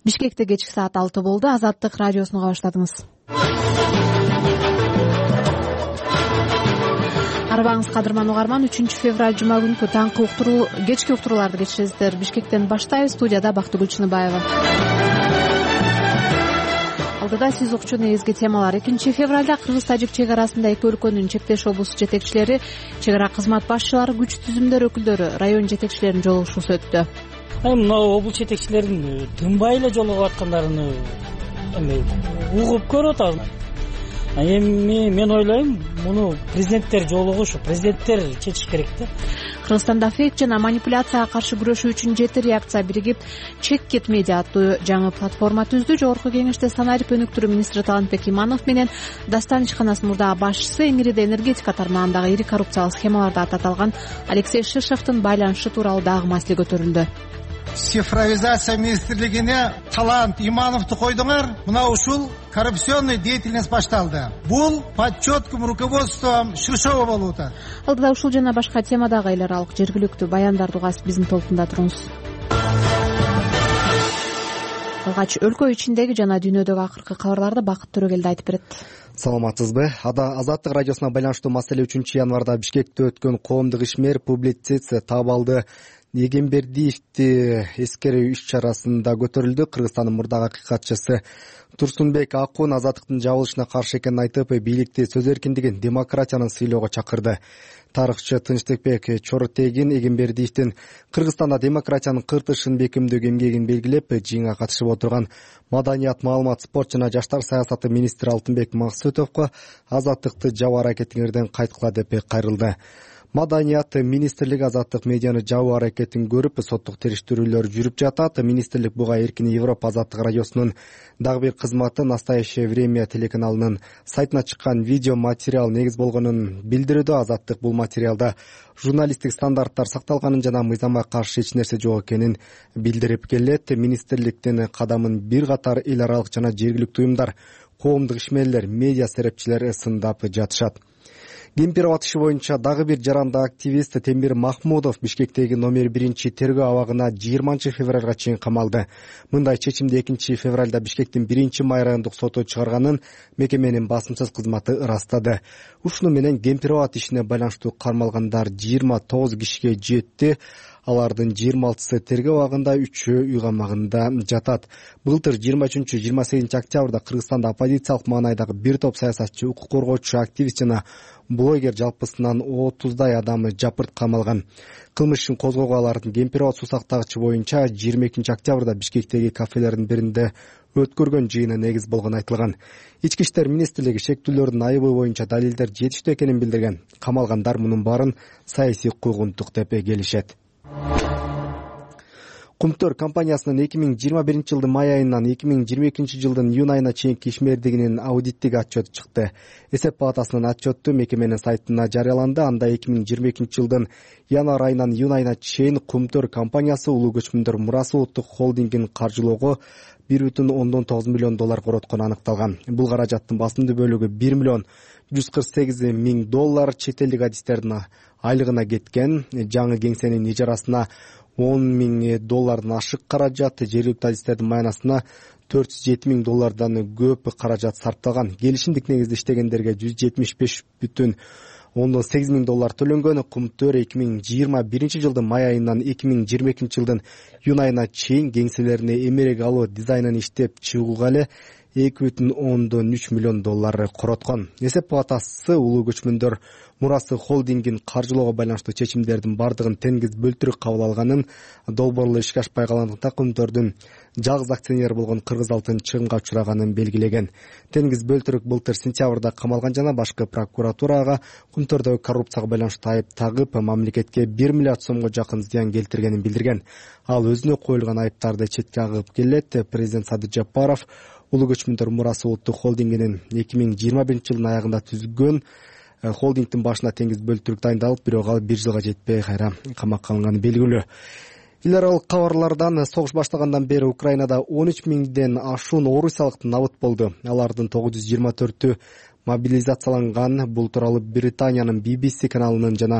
Бишкекте кечки саат 6 болду. Азаттык радиосуна баштадыңыз. Арбаңыз кадырман угарман. 3-февраль жума күнкү таңкы кечки уктурууларды кечиресиздер. Бишкектен баштайбыз. Студияда Бактыгүл Чыныбаева. Алдыда сиз укчу негизги темалар. 2-февралда Кыргыз-Тажик чек арасында эки өлкөнүн чектеш облус жетекчилери, чек ара кызмат башчылары, күч түзүмдөр өкүлдөрү, район жетекчилеринин жолугушуусу өттү. Мына облус жетекчилеринин тынбай эле жолугуп аткандарын угуп көрүп атабыз. Эми мен ойлойм, муну президенттер жолугушу, президенттер чечиш керек да. Кыргызстанда фейк жана манипуляцияга каршы күрөшүү үчүн 7 реакция биригип Чек Кет Медиа аттуу жаңы платформа түздү. Жогорку кеңеште санарип өнүктүрүү министри Талантбек Иманов менен Дастан ишканасынын мурдагы башчысы, Эңириде энергетика тармагындагы ири коррупциялык схемаларда аталган Алексей Шишовдун байланышы тууралуу дагы маселе көтөрүлдү. Цифровизация министрлигине Талант Имановду койдуңар. Мына ушул коррупционный деятельность башталды. Бул под четким руководством Шишова болуп атат. Алдыда ушул жана башка темадагы эл аралык жергиликтүү баяндарды угасып биздин толкунда туруңуз. Алгач өлкө ичиндеги жана дүйнөдөгү акыркы кабарларды Бакыт Төрөгелди айтып берет. Саламатсызбы? Азаттык радиосуна байланыштуу маселе 3-январда Бишкекте өткөн коомдук ишмер публицист Табалды Эгембердиевди эскерүү иш-чарасында көтөрүлдү. Кыргызстандын мурдагы акыйкатчысы Турсунбек Акун азаттыктын жабылышына каршы экенин айтып, бийликти сөз эркиндигин, демократияны сыйлоого чакырды. Тарыхчы Тынчтыкбек Чоротегин Эгембердиевдин Кыргызстанда демократиянын кыртышын бекемдөөгө эмгегин белгилеп, жыйынга катышып отурган Маданият, маалымат, спорт жана жаштар саясаты министри Алтынбек Максутовго азаттыкты жабуу аракетиңерден кайткыла деп кайрылды. Маданият министрлиги азаттык медианы жабуу аракетин көрүп, соттук териштирүүлөр жүрүп жатат. Министрлик буга Эркин Европа азаттык радиосунун дагы бир кызматы «Настоящее время» телеканалынын сайтына чыккан видео материал негиз болгонун билдирүүдө. Азаттык бул материалда журналисттик стандарттар сакталганын жана мыйзамга каршы эч нерсе жок экенин билдирип келет. Министрликтин кадамын бир катар эл аралык жана жергиликтүү уюмдар, коомдук ишмерлер, медиа серепчилер сындап жатышат. Кемпиров атышы боюнча дагы бир жарандык активист Темир Махмудов Бишкектеги номер 1 тергөө абагына 20-февралга чейин камалды. Мындай чечимди 2-февралда Бишкектин 1-май райондук соту чыгарганын мекеменин басымсыз кызматы ырастады. Ушуну менен Кемпиров ишине байланыштуу кармалгандар 29 кишиге жетти. Алардын 26-сы тергөө абагында, 3-ü үй камагында жатат. Былтыр 23-28 октябрда Кыргызстанда оппозициялык маанайдагы бир топ саясатчы, укук коргоочу, активист жана блогер жалпысынан 30дай адам жапырт камалган. Кылмыш ишин козгоого алардын Кемпиров суу сактагычы боюнча 22 октябрда Бишкектеги кафелердин биринде өткөргөн жыйыны негиз болгону айтылган. Ички иштер министрлиги шектүүлөрдүн айыбы боюнча далилдер жетиштүү экенин билдирген. Камалгандар мунун баарын саясий куугунтук деп келишет. Кумтөр компаниясынын 2021 жылдын май айынан 2022 жылдын июнь айына чейинки ишмердигинин аудиттик отчету чыкты. Эсеп палатасынын отчету мекеменин сайтына жарыяланды. Анда 2022 жылдын январь айынан июнь айына чейин Кумтөр компаниясы улуу көчмөндөр мурасы улуттук холдингин каржылоого $1,9 миллион короткону аныкталган. Бул каражаттын басымдуу бөлүгү $1,148 миң чет элдик адистердин айлыгына кеткен. Жаңы кеңсенин ижарасына $10 миң ашык каражат, жергиликтүү адистердин маянасына $407 миң көп каражат сарпталган. Келишимдик негизде иштегендерге $175,8 миң төлөнгөн. Кумтөр 2021 жылдын май айынан 2022 жылдын июнь айына чейин кеңселерине эмерек алуу дизайнын иштеп чыгууга эле $2,3 миллион короткон. Эсеп палатасы улуу көчмөндөр мурасы холдингин каржылоого байланыштуу чечимдердин бардыгын теңиз бөлтүрүк кабыл алганын, долбоорлор ишке ашпай калгандыктан Кумтөрдүн жалгыз акционер болгон Кыргыз алтын чыгымга учураганын белгилеген. Теңиз бөлтүрүк былтыр сентябрда камалган жана башкы прокуратурага Кумтөрдөгү коррупцияга байланыштуу айып тагып, мамлекетке $1 миллиард сомго жакын зыян келтиргенин билдирген. Ал өзүнө коюлган айыптарды четке агып келет. Президент Садыр Жапаров улуу көчмөндөр мурасы улуттук холдингинин 2021 жылдын аягында түзүлгөн холдингдин башына теңиз бөлтүрүк дайындалып, бирок ал 1 жылга жетпей кайра камакка алынганы белгилүү. Эл аралык кабарлардан согуш баштагандан бери Украинада 13 миңден ашуун орусиялык набыт болду. Алардын 924-ü мобилизацияланган. Бул тууралуу Британиянын BBC каналынын жана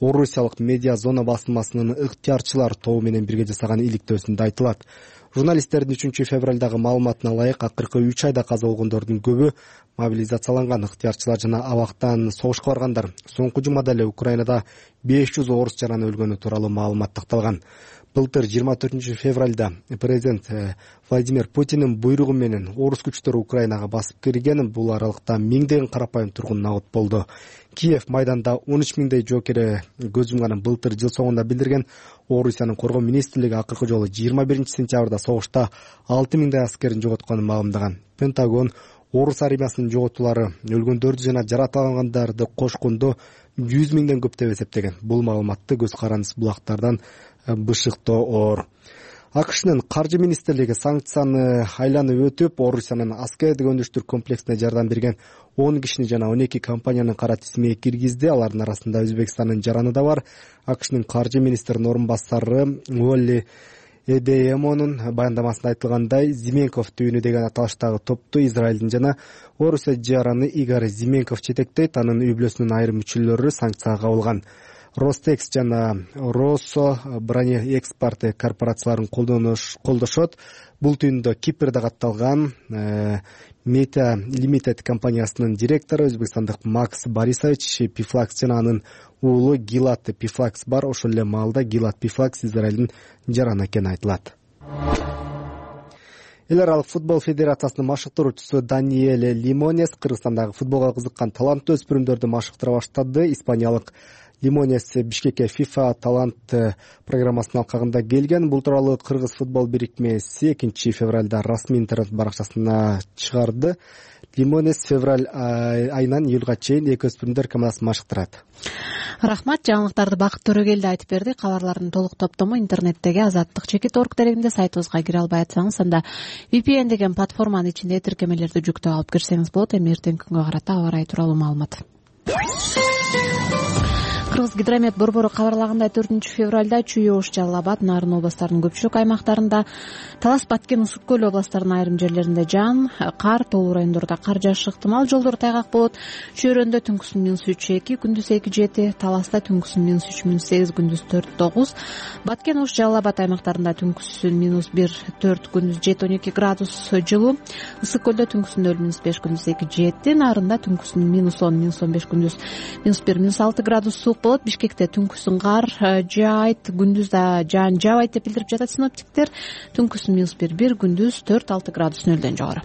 Орусиялык медиа зона басылмасынын ыктыярчылар тобу менен бирге жасаган иликтөөсүндө айтылат. Журналисттердин 3 февралдагы маалыматына ылайык акыркы 3 айда каза болгондордун көбү мобилизацияланган ыктыярчылар жана абактан согушка баргандар. Соңку жумада эле Украинада 500 орус жараны өлгөнү тууралуу маалымат такталган. Былтыр 24 февралда президент Владимир Путиндин буйругу менен орус күчтөрү Украинага басып кирген. Бул аралыкта миңдеген карапайым тургун набыт болду. Киев майданда 13 миңдей жоокер көз жумганын былтыр жыл соңунда билдирген. Орусиянын коргоо министрлиги акыркы жолу 21 сентябрда согушта 6 миңдей аскерин жоготконун маалымдаган. Пентагон орус армиясынын жоготуулары өлгөндөрдү жана жаратылгандарды кошкондо 100 миңден көп деп эсептеген. Бул маалыматты көз карандысыз булактардан бышыктоо. АКШнын каржы министрлиги санкцияны айланып өтүп, Орусиянын аскердик өндүрүштүк комплексине жардам берген 10 кишини жана 12 компаниянын кара тизимине киргизди. Алардын арасында Өзбекстандын жараны да бар. АКШнын каржы министринин орун басары Уолли Эдеемонун баяндамасында айтылгандай, Зименков түйүнү деген аталыштагы топту Израилдин жана Орусия жараны Игорь Зименков жетектейт. Анын үй бүлөсүнүн айрым мүчөлөрү санкцияга кабылган. Ростекс жана Россо бронеэкспорт корпорацияларын колдошот. Бул түйүндө Кипрде катталган Meta Limited компаниясынын директору өзбекстандык Макс Борисович Пифлакс жана анын уулу Гилат Пифлакс бар. Ошол эле маалда Гилат Пифлакс Израилдин жараны экени айтылат. Эл аралык футбол федерациясынын машыктыруучусу Даниэль Лимонес Кыргызстандагы футболго кызыккан таланттуу өспүрүмдөрдү машыктыра баштады. Испаниялык Лимонес Бишкекке FIFA талант программасынын алкагында келген. Бул тууралуу Кыргыз футбол бирикмеси 2 февралда расмий интернет баракчасына чыгарды. Лимонес февраль айынан июлга чейин эки өспүрүмдөр командасын машыктырат. Рахмат, жаңылыктарды Бакыт Төрөгелди айтып берди. Кабарлардын толук топтому интернеттеги Азаттык.org дерегинде сайтыбызга кире албай атсаңыз, анда VPN деген платформанын ичинде тиркемелерди жүктөп алып кирсеңиз болот. Эми эртеңки күнгө карата аба ырайы тууралуу маалымат. Кыргыз гидромет борбору кабарлагандай 4 февралда Чүй, Ош, Жалал Абад, Нарын областарынын көпчүлүк аймактарында, Талас, Баткен, Усук көл областарынын айрым жерлеринде жаан, кар, тоолуу райондордо кар жаашы ыктымал, жолдор тайгак болот. Чөйрөндө түнкүсүн -3-2, күндүз 2-7, Таласта түнкүсүн -3-8, күндүз 4-9, Баткен, Ош, Жалал Абад аймактарында түнкүсүн -1-4, күндүз 7-12 градус жылуу, Ысык көлдө түнкүсүн -5, күндүз 2-7, Нарында түнкүсүн -10-15, күндүз -1-6 градус суук болот. Бишкекте түнкүсүн кар жаайт, күндүз да жаан жаабайт деп билдирип жатат синоптиктер. Түнкүсүн -1-1, күндүз 4-6 градус нөлдөн жогору.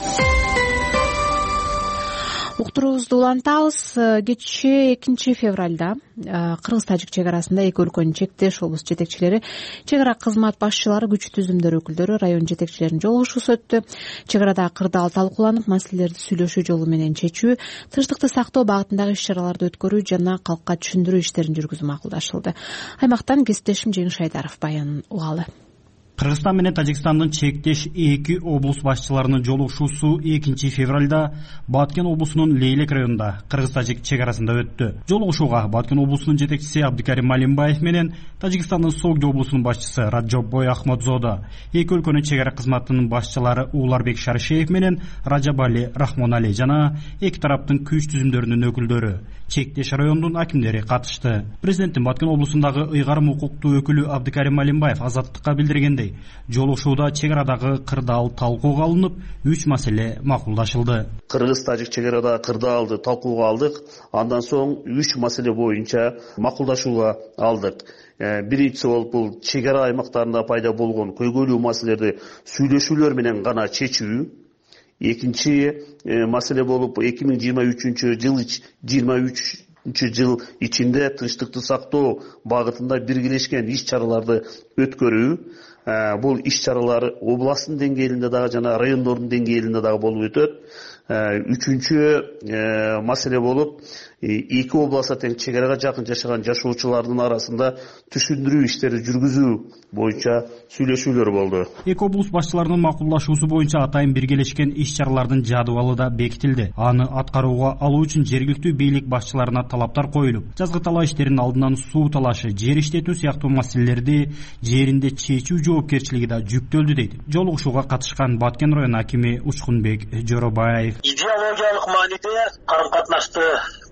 Уктуруубузду улантабыз. Кечээ 2 февралда Кыргыз-Тажик чек арасында эки өлкөнүн чектеш облус жетекчилери, чек ара кызмат башчылары, күч түзүмдөр өкүлдөрү, район жетекчилеринин жолугушуусу өттү. Чек арада кырдаал талкууланып, маселелерди сүйлөшүү жолу менен чечүү, тынчтыкты сактоо багытындагы иш-чараларды өткөрүү жана калкка түшүндүрүү иштерин жүргүзүү макулдашылды. Аймактан кесиптешим Жеңиш Айдаров баянын угалы. Кыргызстан менен Тажикстандын чектеш эки облус башчыларынын жолугушуусу 2 февралда Баткен облусунун Лейлек районунда Кыргыз-Тажик чек арасында өттү. Жолугушууга Баткен облусунун жетекчиси Абдикарим Малимбаев менен Тажикстандын Согди облусунун башчысы Раджаббой Ахмадзода, эки өлкөнүн чек ара кызматынын башчылары Ууларбек Шаришеев менен Раджабали Рахмонали жана эки тараптын күч түзүмдөрүнүн өкүлдөрү, чектеш районунун акимдери катышты. Президенттин Баткен облусундагы ыйгарым укуктуу өкүлү Абдикарим Малимбаев Азаттыкка билдиргендей, жолугушууда чек арадагы кырдаал талкууга алынып, 3 маселе макулдашылды. Кыргыз-Тажик чек арада кырдаалды талкууга алдык. Андан соң 3 маселе боюнча макулдашууга алдык. Биринчиси бул чек ара аймактарында пайда болгон көйгөйлүү маселелерди сүйлөшүүлөр менен гана чечүү. Экинчи маселе болуп 2023 жыл ичинде тынчтыкты сактоо багытында биргелешкен иш-чараларды өткөрүү. Бул иш-чаралар областтын деңгээлинде дагы жана райондордун деңгээлинде дагы болуп өтөт. Үчүнчү маселе болуп, эки областта тең чек арага жакын жашаган жашоочулардын арасында түшүндүрүү иштери жүргүзүү боюнча сүйлөшүүлөр болду. Эки облус башчыларынын макулдашуусу боюнча атайын биргелешкен иш-чаралардын жадыбалы да бекитилди. Аны аткарууга алуу үчүн жергиликтүү бийлик башчыларына талаптар коюлуп, жазгы талаа иштеринин алдынан суу талашы, жер иштетүү сыяктуу маселелерди жеринде чечүү жоопкерчилиги да жүктөлдү дейт жолугушууга катышкан Баткен район акими Учкунбек Жоробаев. Идеологиялык мааниде карым-катнашты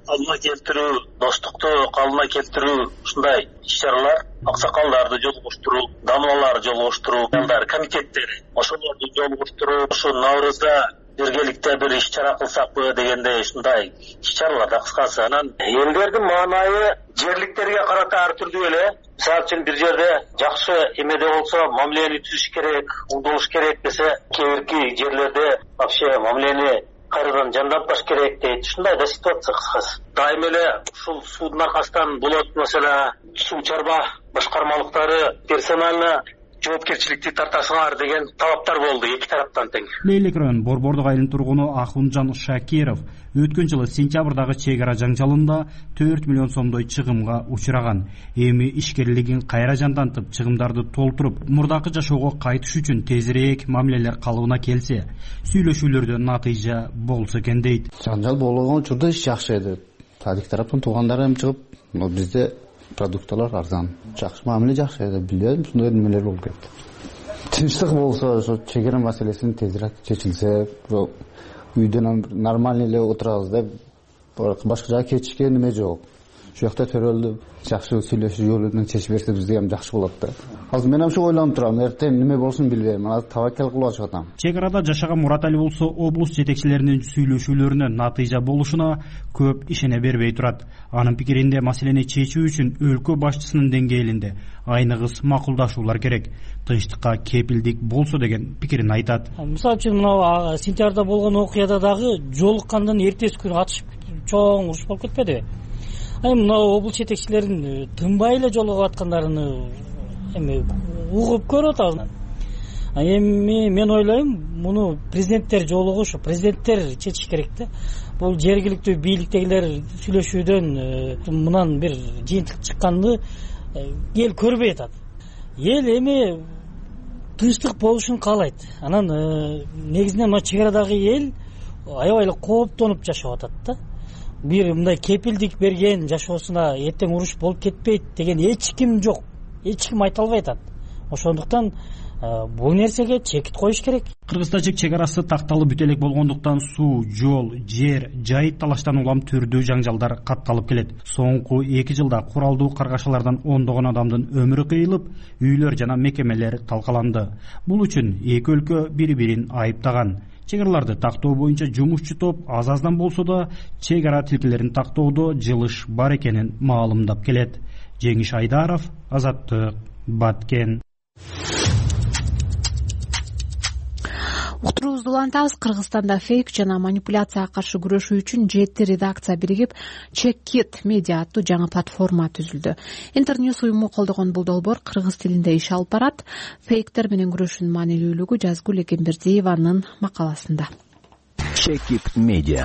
калыбына келтирүү, достукту калыбына келтирүү, ушундай иш-чаралар, аксакалдарды жолугуштуруу, дамлаларды жолугуштуруу, комитеттери ошолорду жолугуштуруу, ушу Наурузда биргеликте бир иш-чара кылсакпы дегендей ушундай иш-чараларда кыскасы. Анан элдердин маанайы жерликтерге карата ар түрдүү эле. Мисалы үчүн бир жерде жакшы эмеде болсо мамилени түзүш керек, угдулуш керек десе, кээинки жерлерде вообще мамилени кайрадан жандантпаш керек дейт. Ушундай да ситуация кыскасы. Дайым эле ушул судун аркасынан болот. Маселе суу чарба башкармалыктары персонально жоопкерчиликти тартасыңар деген талаптар болду эки тараптан тең. Лейлек район Борбордук айылынын тургуну Ахунжан Шакиров өткөн жылы сентябрдагы чек ара жаңжалында 4 миллион сомдой чыгымга учураган. Эми ишкерлигин кайра жандантып, чыгымдарды толтуруп, мурдакы жашоого кайтыш үчүн тезирээк мамилелер калыбына келсе, сүйлөшүүлөрдө натыйжа болсо экен дейт. Жаңжал болгон учурда иш жакшы эди. Садик тараптан туугандары эми чыгып, бизде продукталар арзан, жакшы мамиле жакшы эди. Билбедим, ушундай немелер болуп кетти. Тынчтык болсо, ошо чек ара маселесин тезирээк чечилсе, үйдөн нормально эле отурабыз да, башка жака кетишке неме жок. Ушул жакта төрөлдү, жакшы сүйлөшүү жолунан чечип берсе бизге ham жакшы болот да. Азыр мен ошо ойлонуп турам, эртең неме болсун билбейм, азыр табакел кылып атып атам. Чек арада жашаган Мурат Али болсо облус жетекчилеринин сүйлөшүүлөрүнө натыйжа болушуна көп ишене бербей турат. Анын пикиринде маселени чечүү үчүн өлкө башчысынын деңгээлинде айныгыс макулдашуулар керек, тынчтыкка кепилдик болсо деген пикирин айтат. Мисалы үчүн мына сентябрда болгон окуяда дагы жолуккандан эртеси күнү атышып чоң уруш болуп кетпедиби? Мына облус жетекчилерин тынбай эле жолугуп аткандарын эми угуп көрүп атабыз. Эми мен ойлойм, муну президенттер жолугушу, президенттер чечиш керек да. Бул жергиликтүү бийликтегилер сүйлөшүүдөн мындан бир жыйынтык чыкканды эл көрбөй атат. Эл эми тынчтык болушун каалайт. Анан негизинен мына чек арадагы эл аябай эле кооптонуп жашап атат да. Бир мындай кепилдик берген жашоосуна эртең уруш болуп кетпейт деген эч ким жок. Эч ким айта албай атат. Ошондуктан бул нерсеге чекит коюш керек. Кыргыз-тажик чек арасы такталып бүт элек болгондуктан суу, жол, жер, жайыт талаштан улам түрдүү жаңжалдар катталып келет. Соңку 2 жылда куралдуу каргашалардан ондогон адамдын өмүрү кыйылып, үйлөр жана мекемелер талкаланды. Бул үчүн эки өлкө бири-бирин айыптаган. Чек араларды тактоо боюнча жумушчу топ аз-аздан болсо да чек ара тилкелерин тактоодо жылыш бар экенин маалымдап келет. Жеңиш Айдаров, Азаттык, Баткен. Уктуруубузду улантабыз. Кыргызстанда фейк жана манипуляцияга каршы күрөшүү үчүн 7 редакция биригип Чеккит медиа аттуу жаңы платформа түзүлдү. Интерньюс уюму колдогон бул долбоор кыргыз тилинде иш алып барат. Фейктер менен күрөшүүнүн маанилүүлүгү Жазгүл Экембердиеванын макаласында. Чеккит медиа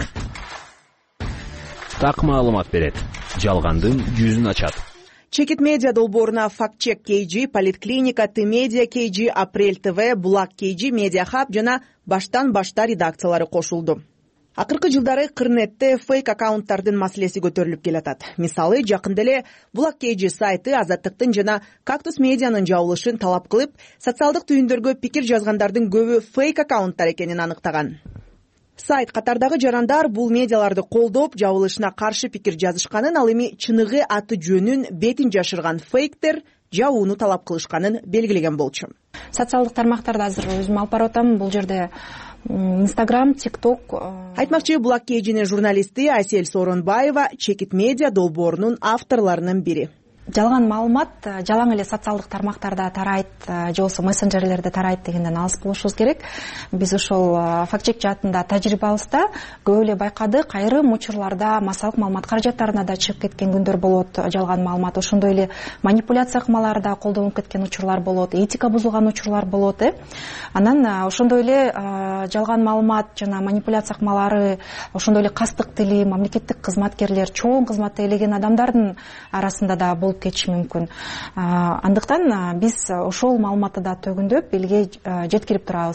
так маалымат берет, жалгандын жүзүн ачат. Чекит медиа долбооруна Фактчек KG, Политклиника, Т-медиа KG, Апрель ТВ, Булак KG, Медиа Хаб жана баштан башта редакциялары кошулду. Акыркы жылдары Кырнетте фейк аккаунттардын маселеси көтөрүлүп келатат. Мисалы, жакында эле Булак KG сайты Азаттыктын жана Кактус медианын жабылышын талап кылып, социалдык түйүндөргө пикир жазгандардын көбү фейк аккаунттар экенин аныктаган. Сайт катардагы жарандар бул медиаларды колдоп, жабылышына каршы пикир жазышканын, ал эми чыныгы аты жөнүн бетин жашырган фейктер жабууну талап кылышканын белгилеген болчу. Социалдык тармактарды азыр өзүм алып барып атам. Бул жерде Instagram, TikTok. Айтмакчы, Булак KG'нин журналисти Асель Сооронбаева Чекит медиа долбоорунун авторлорунун бири. Жалган маалымат жалаң эле социалдык тармактарда тарайт, же болбосо мессенджерлерде тарайт дегенден алыс болушубуз керек. Биз ошол фактчек жаатында тажрыйбабызда көп эле байкадык, айрым учурларда массалык маалымат каражаттарына да чыгып кеткен күндөр болот, жалган маалымат. Ошондой эле манипуляция кылмалары да колдонуп кеткен учурлар болот, этика бузулган учурлар болот. Анан ошондой эле жалган маалымат жана манипуляция кылмалары, ошондой эле кастык тили, мамлекеттик кызматкерлер, чоң кызматта элеген адамдардын арасында да болуп кетиши мүмкүн. Андыктан биз ошол маалыматты да төгүндөп элге жеткирип турабыз.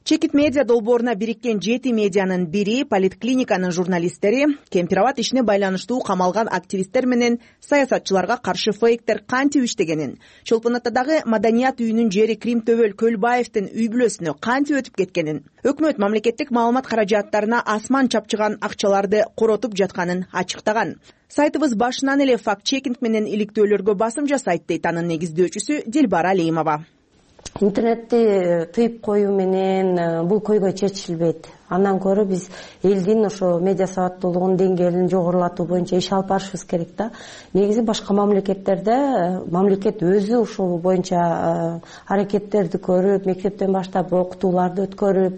Чекит медиа долбооруна бириккен 7 медианын бири политклиниканын журналисттери Кемпир абад ишине байланыштуу камалган активисттер менен саясатчыларга каршы фейктер кантип иштегенин, Чолпон Атадагы Маданият үйүнүн жери Крим Төбөл Көлбаевдин үй бүлөсүнө кантип өтүп кеткенин, өкмөт мамлекеттик маалымат каражаттарына асман чапчыган акчаларды коротуп жатканын ачыктаган. Сайтыбыз башынан эле факт-чекинг менен иликтөөлөргө басым жасайт дейт анын негиздөөчүсү Дилбара Алимова. Интернетти тыйып коюу менен бул көйгөй чечилбейт. Андан көрө биз элдин ошо медиа сабаттуулугунун деңгээлин жогорулатуу боюнча иш алып барышыбыз керек да. Негизи башка мамлекеттерде мамлекет өзү ушул боюнча аракеттерди көрүп, мектептен баштап окутууларды өткөрүп,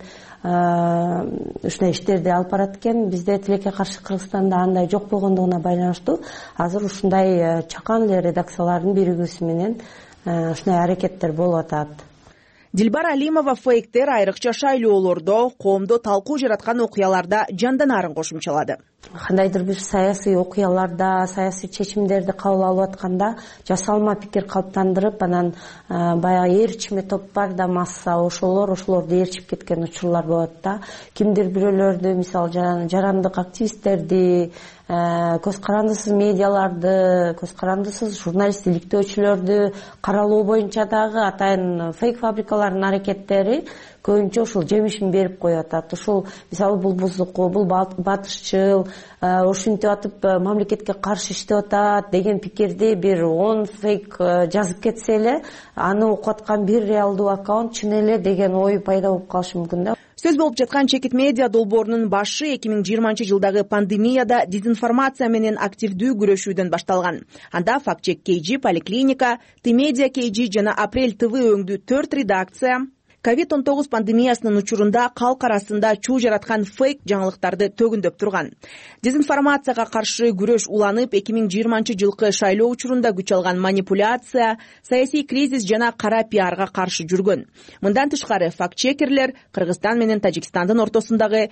ушундай иштерди алып барат экен. Бизде тилекке каршы Кыргызстанда андай жок болгондугуна байланыштуу азыр ушундай чакан эле редакциялардын биригүүсү менен ушундай аракеттер болуп атат. Дилбара Алимова фейктер айрыкча шайлоолордо, коомдо талкуу жараткан окуяларда жанданарын кошумчалады. Кандайдыр бир саясий окуяларда, саясий чечимдерди кабыл алып атканда жасалма пикир калыптандырып, анан баягы ээрчиме топ бар да масса, ошолорду ээрчип кеткен учурлар болот да. Кимдир бирөөлөрдү, мисалы жарандык активисттерди, көз карандысыз медиаларды, көз карандысыз журналист иликтөөчүлөрдү каралоо боюнча дагы атайын фейк фабрикалардын аракеттери көбүнчө ушул жемишин берип коюп атат. Ушул мисалы бул бузуку, бул батышчыл, ушинтип атып мамлекетке каршы иштеп атат деген пикирди бир 10 фейк жазып кетсе эле, аны окуп аткан бир реалдуу аккаунт чын эле деген ой пайда болуп калышы мүмкүн да. Сөз болуп жаткан Чекит медиа долбоорунун башы 2020-жылдагы пандемияда дезинформация менен активдүү күрөшүүдөн башталган. Анда Фактчек KG, Поликлиника, Ты-медиа KG жана Апрель ТВ өңдүү 4 редакция COVID-19 пандемиясынын учурунда калк арасында чуу жараткан фейк жаңылыктарды төгүндөп турган. Дезинформацияга каршы күрөш уланып, 2020-жылкы шайлоо учурунда күч алган манипуляция, саясий кризис жана кара пиарга каршы жүргөн. Мындан тышкары факт-чекерлер Кыргызстан менен Тажикстандын ортосундагы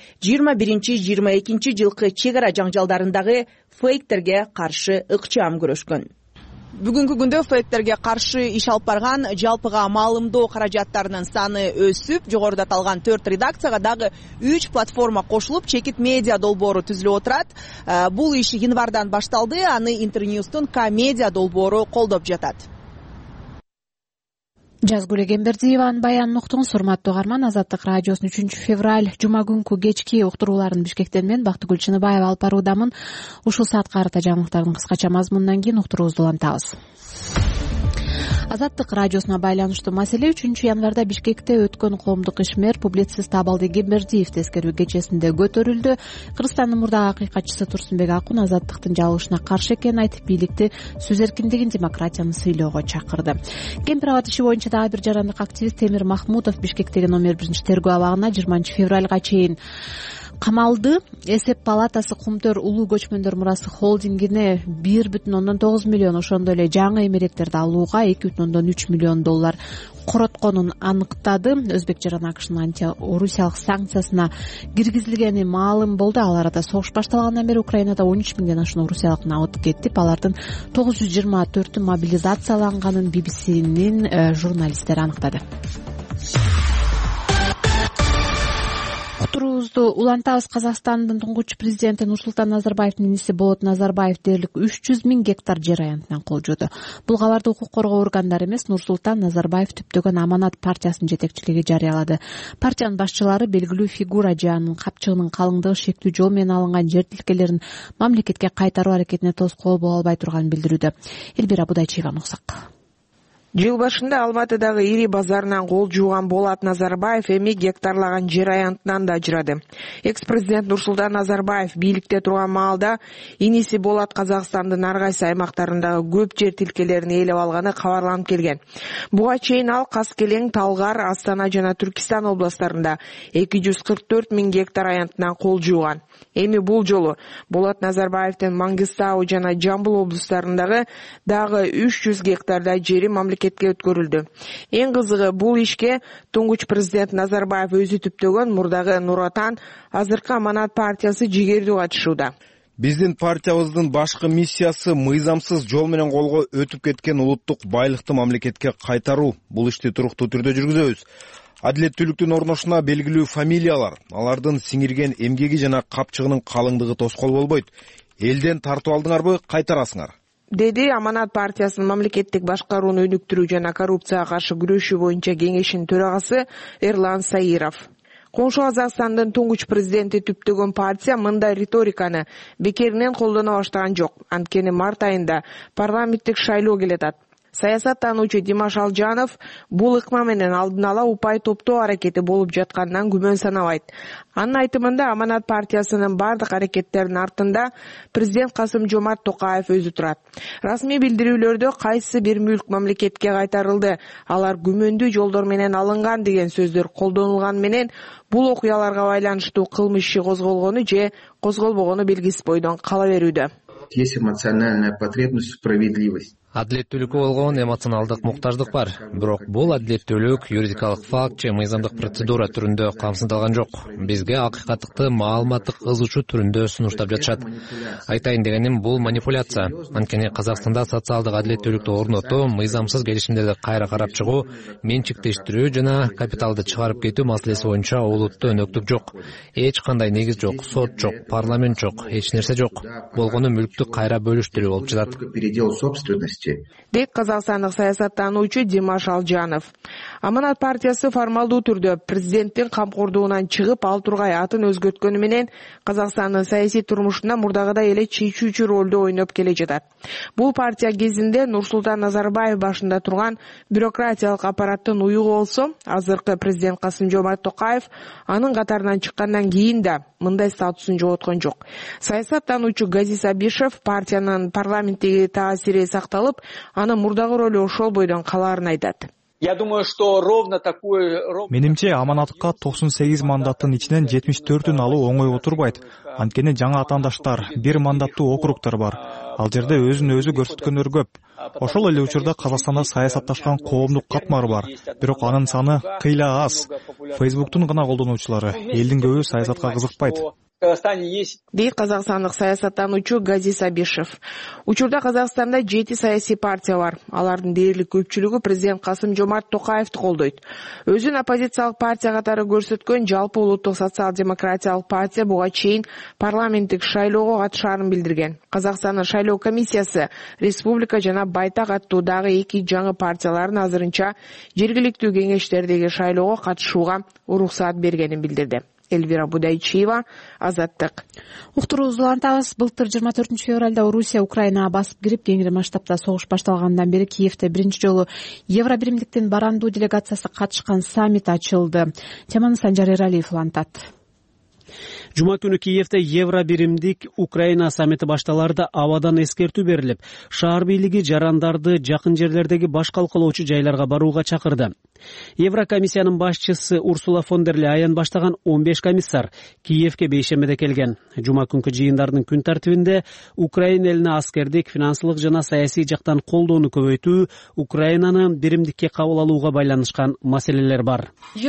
21-22 жылкы чек ара жаңжалдарындагы фейктерге каршы ыкчам күрөшкөн. Бүгүнкү күндө фейктерге каршы иш алып барган жалпыга маалымдоо каражаттарынын саны өсүп, жогоруда аталган 4 редакцияга дагы 3 платформа кошулуп, Чекит медиа долбоору түзүлүп отурат. Бул иш январдан башталды, аны Интерньюстун К-медиа долбоору колдоп жатат. Жазгүл Эгембердиеванын баянын уктуңуз, урматтуу угарман. Азаттык радиосунун 3-февраль жума күнкү кечки уктурууларын Бишкектен мен Бактыгүл Чыныбаева алып баруудамын. Ушул саатка карата жаңылыктардын кыскача мазмунунан кийин уктуруубузду улантабыз. Азаттык радиосуна байланыштуу маселе 3-январда Бишкекте өткөн коомдук ишмер публицист Абалды Эгембердиев тескерүү кечесинде көтөрүлдү. Кыргызстандын мурдагы акыйкатчысы Турсунбек Акун азаттыктын жабылышына каршы экенин айтып, бийликти сөз эркиндигин, демократияны сыйлоого чакырды. Кемпир абад иши боюнча дагы бир жарандык активист Темир Махмутов Бишкектеги номер 1-тергөө абагына 20-февралга чейин камалды. Эсеп палатасы Кумтөр улуу көчмөндөр мурасы холдингине 1,9 миллион, ошондой эле жаңы эмеректерди алууга 2,3 миллион доллар коротконун аныктады. Өзбек жаран АКШнын антирусиялык санкциясына киргизилгени маалым болду. Ал арада согуш башталгандан бери Украинада 13 миңден ашуун орусиялык набыт кетип, алардын 924 мобилизацияланганын BBC-нин журналисттери аныктады. Уктуруубузду улантабыз. Казакстандын туңгуч президенти Нурсултан Назарбаевдин иниси Болот Назарбаев дээрлик 300 000 гектар жер аянтынан кол жууду. Бул кабарды укук коргоо органдары эмес, Нурсултан Назарбаев түптөгөн Аманат партиясынын жетекчилиги жарыялады. Партиянын башчылары белгилүү фигура же анын капчыгынын калыңдыгы шектүү жол менен алынган жер тилкелерин мамлекетке кайтаруу аракетине тоскоол боло албай турганын билдирүүдө. Элбира Будайчиеванын уксак. Жыл башында Алматыдагы ири базарынан кол жууган Болот Назарбаев эми гектарлаган жер аянтынан да ажырады. Экс-президент Нурсултан Назарбаев бийликте турган маалда иниси Болот Казакстандын ар кайсы аймактарындагы көп жер тилкелерин ээлеп алганы кабарланып келген. Буга чейин ал Каскелең, Талгар, Астана жана Түркистан областарында 244 000 гектар аянтынан кол жууган. Эми бул жолу Болот Назарбаевдин Маңгыстау жана Жамбыл облустарындагы дагы 300 гектарда жери мамлекетке өткөрүлдү. Эң кызыгы, бул ишке туңгуч президент Назарбаев өзү түптөгөн мурдагы Нур Отан, азыркы Аманат партиясы жигердүү катышууда. Биздин партиябыздын башкы миссиясы мыйзамсыз жол менен колго өтүп кеткен улуттук байлыкты мамлекетке кайтаруу. Бул ишти туруктуу түрдө жүргүзөбүз. Адилеттүүлүктүн орношуна белгилүү фамилиялар, алардын сиңирген эмгеги жана капчыгынын калыңдыгы тоскоол болбойт. Элден тартып алдыңарбы, кайтарасыңар, деди Аманат партиясынын мамлекеттик башкарууну өнүктүрүү жана коррупцияга каршы күрөшүү боюнча кеңешинин төрагасы Эрлан Саиров. Коңшу Казакстандын туңгуч президенти түптөгөн партия мындай риториканы бекеринен колдоно баштаган жок. Анткени март айында парламенттик шайлоо келатат. Саясаттануучу Димаш Алжанов бул ыкма менен алдын ала упай топтоо аракети болуп жатканынан күмөн санабайт. Анын айтымында Аманат партиясынын бардык аракеттеринин артында президент Касым-Жомарт Токаев өзү турат. Расмий билдирүүлөрдө кайсы бир мүлк мамлекетке кайтарылды, алар күмөндүү жолдор менен алынган деген сөздөр колдонулган менен бул окуяларга байланыштуу кылмыш иши козголгону же козголбогону белгисиз бойдон кала берүүдө. Есть эмоциональная потребность в справедливости. Адилеттүүлүккө болгон эмоционалдык муктаждык бар. Бирок бул адилеттүүлүк юридикалык факт же мыйзамдык процедура түрүндө камсыздалган жок. Бизге акыйкаттыкты маалыматтык ызычуу түрүндө сунуштап жатышат. Айтайын дегеним, бул манипуляция. Анткени Казакстанда социалдык адилеттүүлүктү орнотуу, мыйзамсыз келишимдерди кайра карап чыгуу, менчиктештирүү жана капиталды чыгарып кетүү маселеси боюнча улуттуу өнөктүк жок. Эч кандай негиз жок, сот жок, парламент жок, эч нерсе жок. Болгону мүлктү кайра бөлүштүрүү болуп жатат. Передел собственности. Дейт казакстандык саясаттануучу Димаш Алжанов. Аманат партиясы формалдуу түрдө президенттин камкордугунан чыгып, ал тургай атын өзгөрткөнү менен Казакстандын саясий турмушунда мурдагыдай эле чечүүчү ролду ойноп келе жатат. Бул партия кезинде Нурсултан Назарбаев башында турган бюрократиялык аппараттын уюгу болсо, азыркы президент Касым-Жомарт Токаев анын катарынан чыккандан кийин да мындай статусун жоготкон жок. Саясаттануучу Газиз Абишев партиянын парламенттеги таасири сакталып, анын мурдагы ролу ошол бойдон калаарын айтат. Менимче Аманатка 98 мандаттын ичинен 74-ün алуу оңой отурбайт. Анткени жаңы атаандаштар, бир мандаттуу округтар бар. Ал жерде өзүн өзү көрсөткөндөр көп. Ошол эле учурда Казакстанда саясатташкан коомдук катмар бар. Бирок анын саны кыйла аз. Фейсбуктун гана колдонуучулары, элдин көбү саясатка кызыкпайт. Дейт казакстандык саясаттануучу Газиз Абишев. Учурда Казакстанда 7 саясий партия бар. Алардын дээрлик көпчүлүгү президент Касым-Жомарт Токаевди колдойт. Өзүн оппозициялык партия катары көрсөткөн Жалпы улуттук социал-демократиялык партия буга чейин парламенттик шайлоого катышаарын билдирген. Казакстандын шайлоо комиссиясы республика жана байтак аттуу дагы 2 жаңы партиялардын азырынча жергиликтүү кеңештердеги шайлоого катышууга уруксаат бергенин билдирди. Эльвира Будайчиева, Азаттык. Уктуруубузду улантабыз. Былтыр 24 февралда Орусия Украинага басып кирип, кеңири масштабта согуш башталгандан бери Киевде биринчи жолу Евробиримдиктин барандуу делегациясы катышкан саммит ачылды. Теманы Санжар Эралиев улантат. Жума күнү Киевде Евробиримдик Украина саммити башталарда абадан эскертүү берилип, шаар бийлиги жарандарды жакын жерлердеги баш калкалоочу жайларга барууга чакырды. Еврокомиссиянын башчысы Урсула фон дер Ляйен баштаган 15 комиссар Киевге бейшембиде келген. Жума күнкү жыйындардын күн тартибинде Украина элине аскердик, финансылык жана саясий жактан колдоону көбөйтүү, Украинаны биримдикке кабыл алууга байланышкан маселелер бар.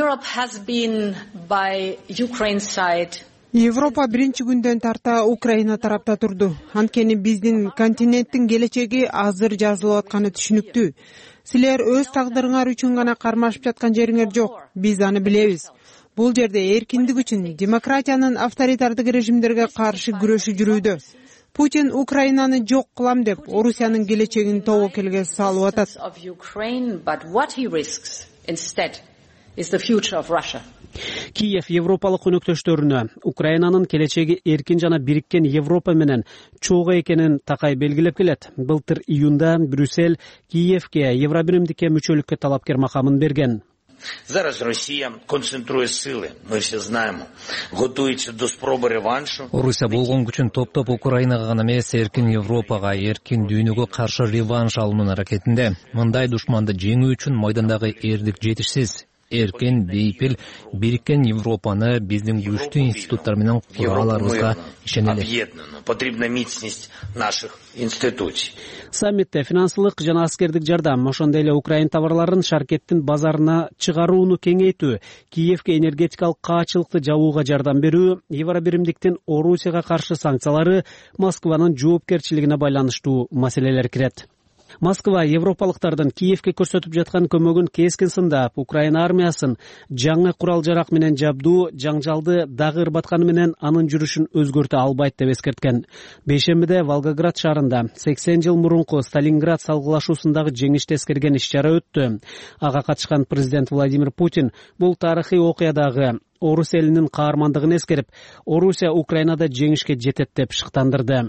Европа биринчи күндөн тарта Украина тарапта турду. Анткени биздин континенттин келечеги азыр жазылып атканы түшүнүктүү. Силер өз тагдырыңар үчүн гана кармашып жаткан жериңер жок. Биз аны билебиз. Бул жерде эркиндик үчүн, демократиянын авторитардык режимдерге каршы күрөшү жүрүүдө. Путин Украинаны жок кылам деп, Орусиянын келечегин тобокелге салып атат. Киев европалык өнөктөштөрүнө Украинанын келечеги эркин жана бириккен Европа менен чогуу экенин такай белгилеп келет. Былтыр июнда Брюссель Киевге Евробиримдикке мүчөлүккө талапкер макамын берген. Зараз Росія концентрує сили, ми всі знаємо, готується до спроби реваншу. Орусия болгон күчүн топтоп Украинага гана эмес, эркин Европага, эркин дүйнөгө каршы реванш алуунун аракетинде. Мындай душманды жеңүү үчүн майдандагы эрдик жетишсиз. Эркин, бейпил, бириккен Европаны биздин күчтүү институттар менен кураларыбызга ишенели. Потрібна міцність наших інституцій. Саммитте финансылык жана аскердик жардам, ошондой эле Украин товарларын шаркеттин базарына чыгарууну кеңейтүү, Киевге энергетикалык каачылыкты жабууга жардам берүү, Евробиримдиктин Орусияга каршы санкциялары, Москванын жоопкерчилигине байланыштуу маселелер кирет. Москва европалыктардын Киевке көрсөтүп жаткан көмөгүн кескин сындап, Украина армиясын жаңы курал жарак менен жабдуу жаңжалды дагы ырбатканы менен анын жүрүшүн өзгөртө албайт деп эскерткен. Бейшембиде Волгоград шаарында 80 жыл мурунку Сталинград салгылашуусундагы жеңишти эскерген иш-чара өттү. Ага катышкан президент Владимир Путин бул тарыхый окуядагы Орус элинин каармандыгын эскерип, Орусия Украинада жеңишке жетет деп шыктандырды.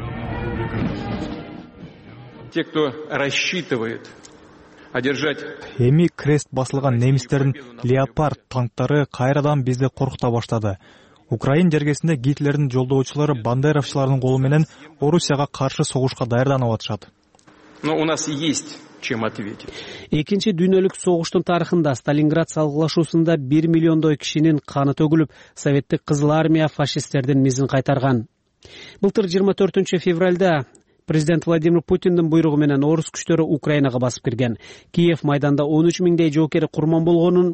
Те, кто рассчитывает одержать... Эми крест басылган немистердин Леопард танктары кайрадан бизди коркута баштады. Украин жергесинде Гитлердин жолдоочулары бандеровчулардын колу менен Орусияга каршы согушка даярданып атышат. Но у нас есть чем ответить. Экинчи дүйнөлүк согуштун тарыхында Сталинград салгылашуусунда 1 миллиондой кишинин каны төгүлүп, Советтик Кызыл армия фашисттердин мизин кайтарган. Былтыр 24 февралда президент Владимир Путиндин буйругу менен орус күчтөрү Украинага басып кирген. Киев майданда 13 миңдей жоокери курман болгонун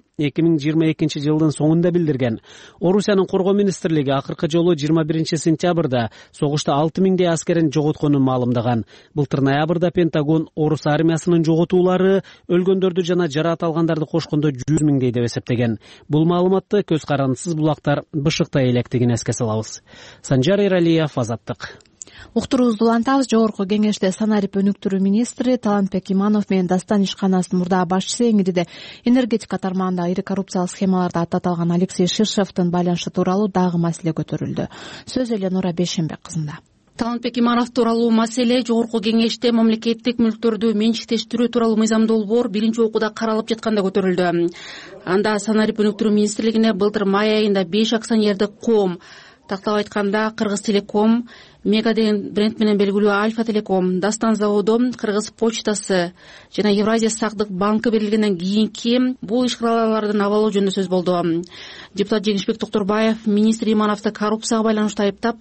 2022 жылдын соңунда билдирген. Орусиянын коргоо министрлиги акыркы жолу 21 сентябрда согушта 6 миңдей аскерин жоготконун маалымдаган. Былтыр ноябрда Пентагон орус армиясынын жоготуулары өлгөндөрдү жана жараат алгандарды кошкондо 100 миңдей деп эсептеген. Бул маалыматты көз карандысыз булактар бышыктай электигин эске салабыз. Санжар Эралиев, Азаттык. Уктуруубузду улантабыз. Жогорку кеңеште санарип өнүктүрүү министри Талантбек Иманов менен Дастан ишканасынын мурдагы башчысы Эңириде энергетика тармагында ири коррупциялык схемаларда аттатылган Алексей Ширшовдун байланышы тууралуу дагы маселе көтөрүлдү. Сөз Эленора Бейшембек кызында. Талантбек Иманов тууралуу маселе жогорку кеңеште мамлекеттик мүлктөрдү менчиктештирүү тууралуу мыйзам долбоор биринчи окууда каралып жатканда көтөрүлдү. Анда санарип өнүктүрүү министрлигине былтыр май айында 5 акционердик коом, тактап айтканда Кыргыз Телеком, Мега деген бренд менен белгилүү Альфа Телеком, Дастан заводу, Кыргыз почтасы жана Евразия сактык банкы берилгенден кийинки бул иш-чаралардын абалы жөнүндө сөз болду. Депутат Жеңишбек Токторбаев министр Имановду коррупцияга байланыштуу айыптап,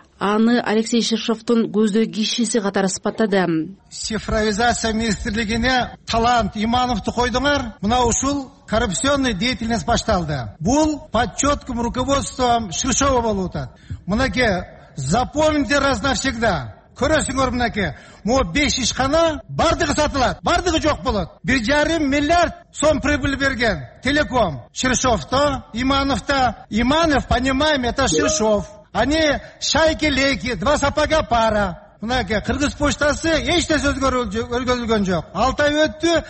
аны Алексей Ширшовдун көздөй кишиси катары сыпаттады. Цифровизация министрлигине Талант Имановду койдуңар, мына ушул коррупционный деятельность башталды. Бул под четким руководством Ширшова болуп атат. Мынакей запомните раз навсегда. Көрөсүңөр мынакей, могу 5 ишкана бардыгы сатылат, бардыгы жок болот. 1,5 миллиард сом прибыль берген Телеком. Ширшовто, Имановто. Иманов, понимаем, это Ширшов. Они шайки-лейки, 2 сапога пара. Мынакей Кыргыз почтасы эч нерсе өзгөрүлгөн жок. 6 ай өттү,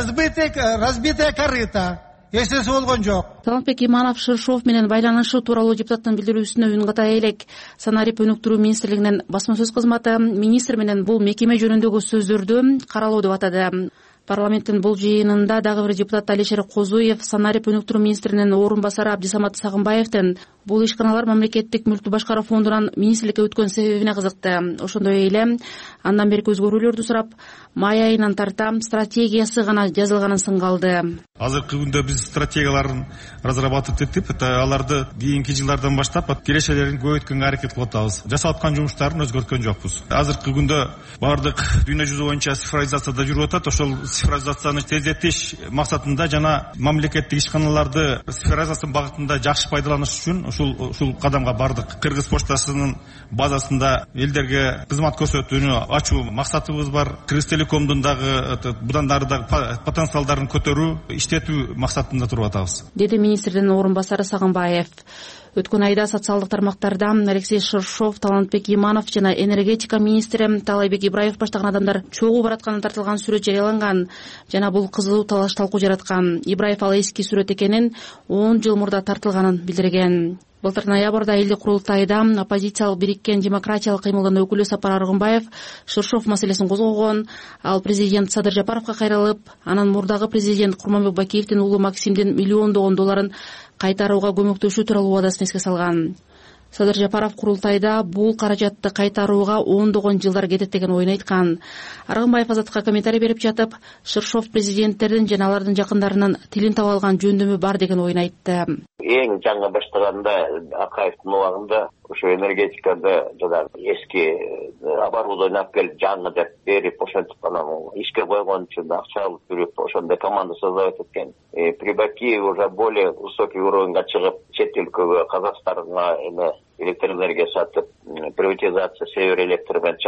разбитая корыто. Эсеси болгон жок. Талантбек Иманов Ширшов менен байланышы тууралуу депутаттын билдирүүсүнө үн ката элек. Санарип өнүктүрүү министрлигинин басма сөз кызматы министр менен бул мекеме жөнүндөгү сөздөрдү каралоо деп атады. Парламенттин бул жыйынында дагы бир депутат Алишер Козуев санарип өнүктүрүү министринин орун басары Абдисамат Сагынбаевдин бул ишканалар мамлекеттик мүлктү башкаруу фондунан министрликке өткөн себебине кызыкты. Ошондой эле андан берки өзгөрүүлөрдү сурап, май айынан тарта стратегиясы гана жазылганын сынга алды. Азыркы күндө биз стратегияларын разрабатывать этип, аларды кийинки жылдардан баштап келешелерин көбөйткөнгө аракет кылып атабыз. Жасап аткан жумуштарын өзгөрткөн жокпуз. Азыркы күндө бардык дүйнө жүзү боюнча цифровизацияда жүрүп атат. Ошол цифровизацияны тездетиш максатында жана мамлекеттик ишканаларды цифровизация багытында жакшы пайдаланыш үчүн ушул кадамга бардык. Кыргыз почтасынын базасында элдерге кызмат көрсөтүүнү ачуу максатыбыз бар. Кыргыз Телекомдун дагы будан нары дагы потенциалдарын көтөрүү, иштетүү максатында туруп атабыз, деди министрдин орун басары Сагынбаев. Өткөн айда социалдык тармактарда Алексей Ширшов, Талантбек Иманов жана энергетика министри Талайбек Ибраев баштаган адамдар чогуу баратканы тартылган сүрөт жарыяланган жана бул кызуу талаш талкуу жараткан. Ибраев ал эски сүрөт экенин 10 жыл мурда тартылганын билдирген. Былтыр ноябрда элдик курултайда оппозициялык бириккен демократиялык кыймылдын өкүлү Сапар Аргынбаев Ширшов маселесин козгогон. Ал президент Садыр Жапаровго кайрылып, анан мурдагы президент Курманбек Бакиевдин уулу Максимдин миллиондогон долларын кайтарууга көмөктөшүү тууралуу убадасын эске салган. Садыр Жапаров курултайда бул каражатты кайтарууга ондогон жылдар кетет деген оюн айткан. Аргынбаев Азаттыкка комментарий берип жатып, Ширшов президенттердин жана алардын жакындарынын тилин таба алган жөндөмү бар деген оюн айтты. Эң жаңы баштаганда Акаевдин убагында ошо энергетикада жана эски оборудование алып келип жаңы деп берип ошентип анан ишке койгон үчүн акча алып жүрүп ошондой команда создавать эткен. При Бакиеве уже более высокий уровеньга чыгып, чет өлкөгө Казакстанга электроэнергия сатып, приватизация Север электр менен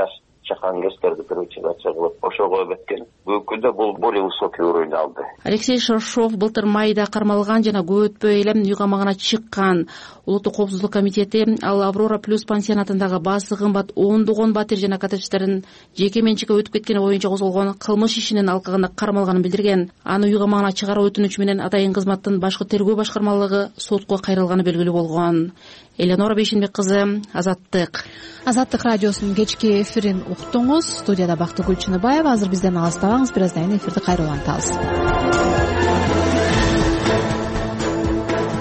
чакан кестерди приватизация кылып ошого өбөткөн. Бүгүнкү күндө бул более высокий уровень алды. Алексей Шершов былтыр майда кармалган жана көп өтпөй эле үй камагына чыккан. Улуттук коопсуздук комитети ал Аврора плюс пансионатындагы баасы кымбат ондогон батир жана коттедждерин жеке менчикке өтүп кеткени боюнча козголгон кылмыш ишинин алкагында кармалганын билдирген. Аны үй камагына чыгаруу өтүнүчү менен атайын кызматтын башкы тергөө башкармалыгы сотко кайрылганы белгилүү болгон. Эленора Бейшенбек кызы, Азаттык. Азаттык радиосунун кечки эфирин уктуңуз. Студияда Бактыгүл Чыныбаева. Азыр бизден алыстабаңыз, бир аздан кийин эфирди кайра улантабыз.